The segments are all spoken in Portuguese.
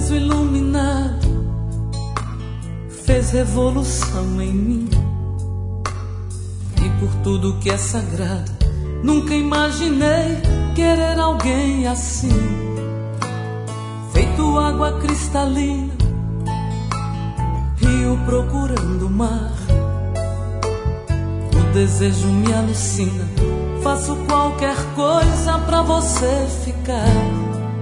sorriso iluminado fez revolução em mim. E por tudo que é sagrado, nunca imaginei querer alguém assim. Feito água cristalina, rio procurando o mar. O desejo me alucina, faço qualquer coisa pra você ficar.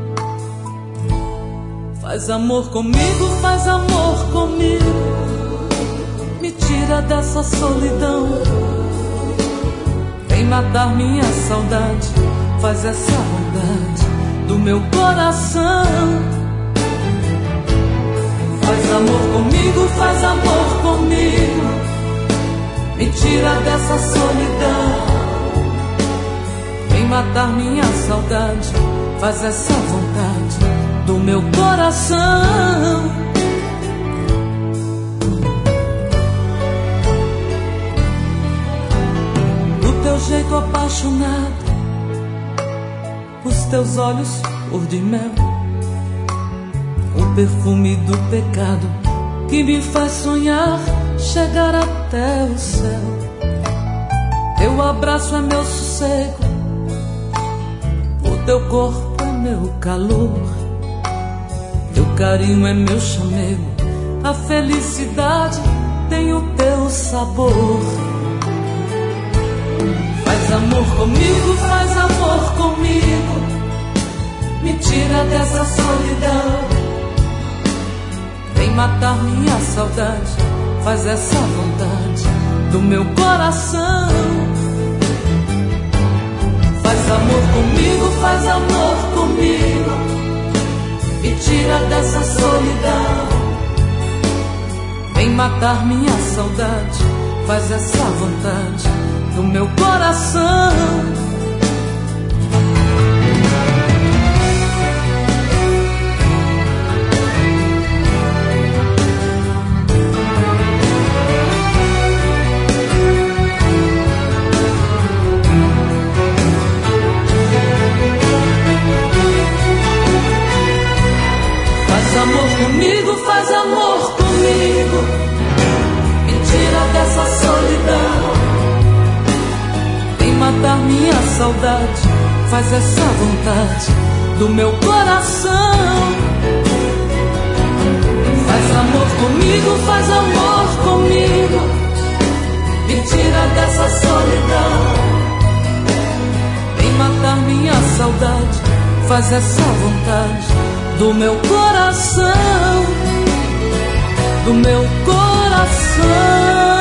Faz amor comigo, faz amor comigo. Me tira dessa solidão. Vem matar minha saudade, faz essa vontade do meu coração. Faz amor comigo, faz amor comigo. Me tira dessa solidão. Vem matar minha saudade, faz essa vontade do meu coração. Do teu jeito apaixonado, os teus olhos cor de mel, o perfume do pecado que me faz sonhar chegar até o céu. Teu abraço é meu sossego, o teu corpo é meu calor, teu carinho é meu chamego, a felicidade tem o teu sabor. Faz amor comigo, faz amor comigo. Me tira dessa solidão. Vem matar minha saudade, faz essa vontade do meu coração. Faz amor comigo, faz amor comigo. Me tira dessa solidão. Vem matar minha saudade, faz essa vontade do meu coração. Faz amor comigo, faz amor comigo. Me tira dessa solidão. Vem matar minha saudade, faz essa vontade do meu coração. Faz amor comigo, faz amor comigo. Me tira dessa solidão. Vem matar minha saudade, faz essa vontade do meu coração, do meu coração.